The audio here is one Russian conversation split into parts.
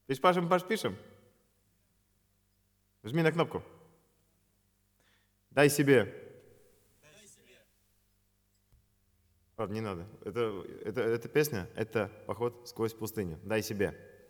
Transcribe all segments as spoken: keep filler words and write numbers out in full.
Пишем, Паш, пишем. Жми на кнопку. Дай себе. Ладно, не надо. Это, это, это песня, это поход сквозь пустыню. Дай себе.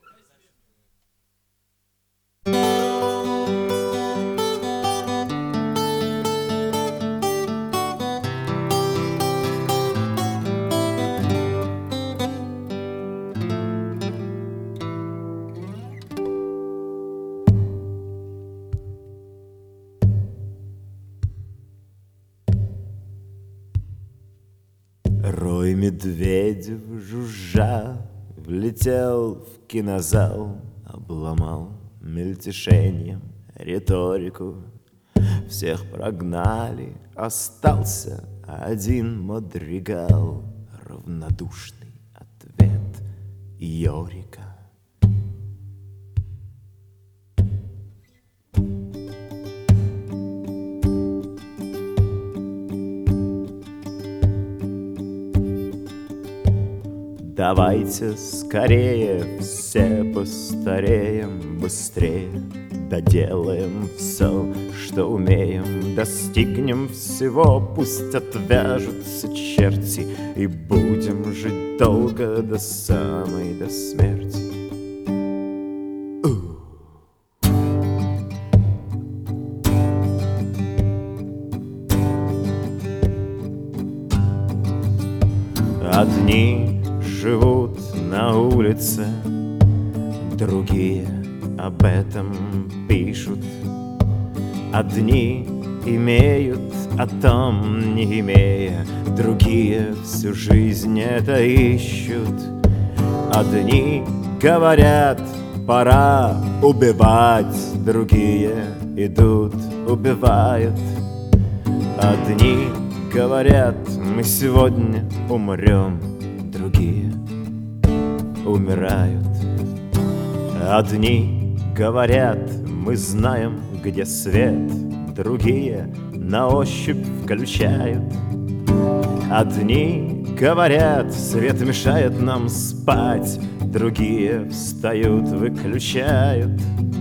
Рой медведев, жужжа, влетел в кинозал, обломал мельтешением риторику. Всех прогнали, остался один мадригал, равнодушный ответ Йорика. Давайте скорее все постареем, быстрее доделаем все, что умеем, достигнем всего, пусть отвяжутся черти, и будем жить долго до самой до смерти. Одни живут на улице, другие об этом пишут. Одни имеют о том, не имея, другие всю жизнь это ищут. Одни говорят, пора убивать, другие идут, убивают. Одни говорят, мы сегодня умрем, другие умирают. Одни говорят, мы знаем, где свет, другие на ощупь включают. Одни говорят, свет мешает нам спать, другие встают, выключают.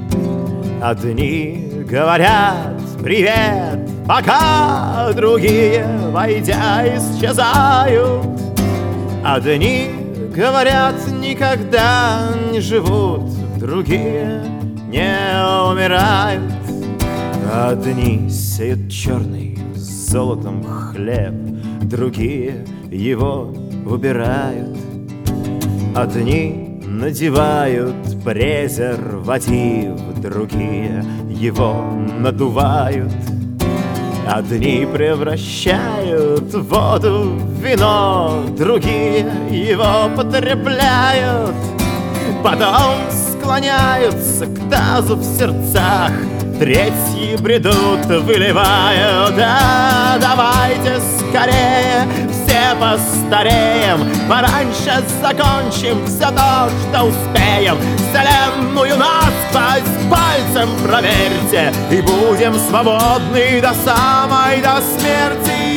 Одни говорят, привет, пока, другие, войдя, исчезают. Одни говорят, никогда не живут, другие не умирают. Одни сеют черный с золотом хлеб, другие его убирают. Одни надевают презерватив, другие его надувают. Одни превращают воду в вино, другие его потребляют. Потом склоняются к тазу в сердцах, третьи бредут, выливают. Да, давайте скорее все постареем, пораньше закончим все то, что успеем. Вселенную насквозь пальцем проверьте, и будем свободны до самой до смерти.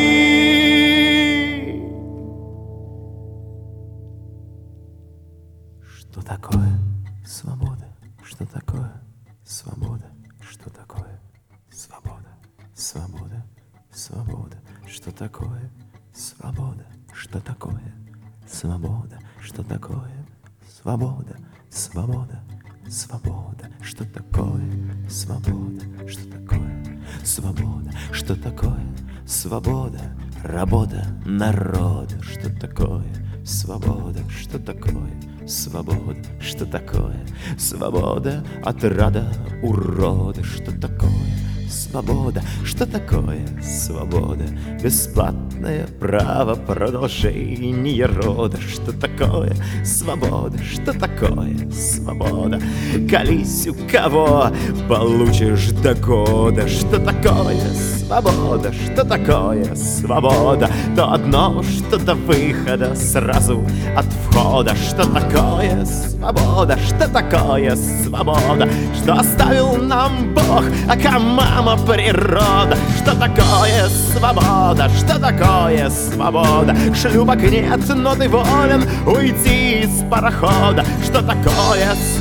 Что такое свобода? Что такое свобода? Что такое свобода? Свобода, свобода. Что такое свобода? Что такое свобода? Что такое свобода? Свобода, свобода. Что такое свобода? Что такое свобода? Что такое свобода? Работа народа. Что такое свобода? Что такое свобода? Что такое свобода от рада урода? Что такое свобода? Что такое свобода? Бесплатное право продолжения рода. Что такое свобода? Что такое свобода? Колись у кого получишь до года. Что такое свобода? Что такое свобода? То одно, что до выхода сразу от входа. Что такое свобода? Что такое свобода? Что оставил нам Бог, ака мама природа. Что такое свобода? Что такое свобода? Шлюпок нет, но ты волен уйти из парохода. Что такое свобода?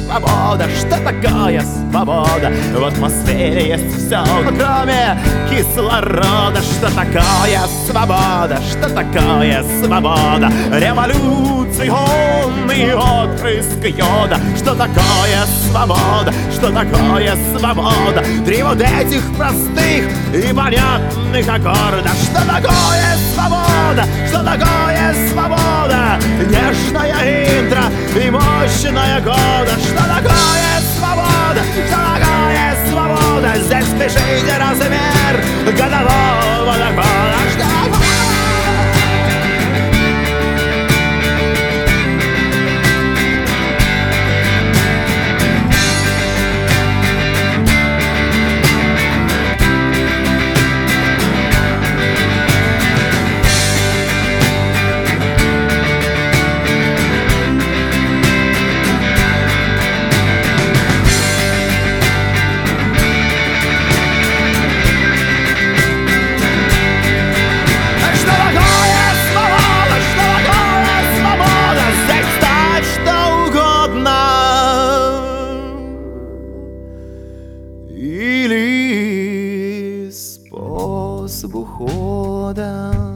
свобода? Что такое свобода? В атмосфере есть все, кроме кислорода. Что такое свобода? Что такое свобода? Революционный отпрыск йода. Что такое свобода? Что такое свобода? Три вот этих простых и понятных аккорда. Что такое свобода? Что такое свобода? Нежная интро и мощная кода. Что такое свобода? Что такое свобода? Здесь пишите размер годового дохода. Что такое? Или способ ухода.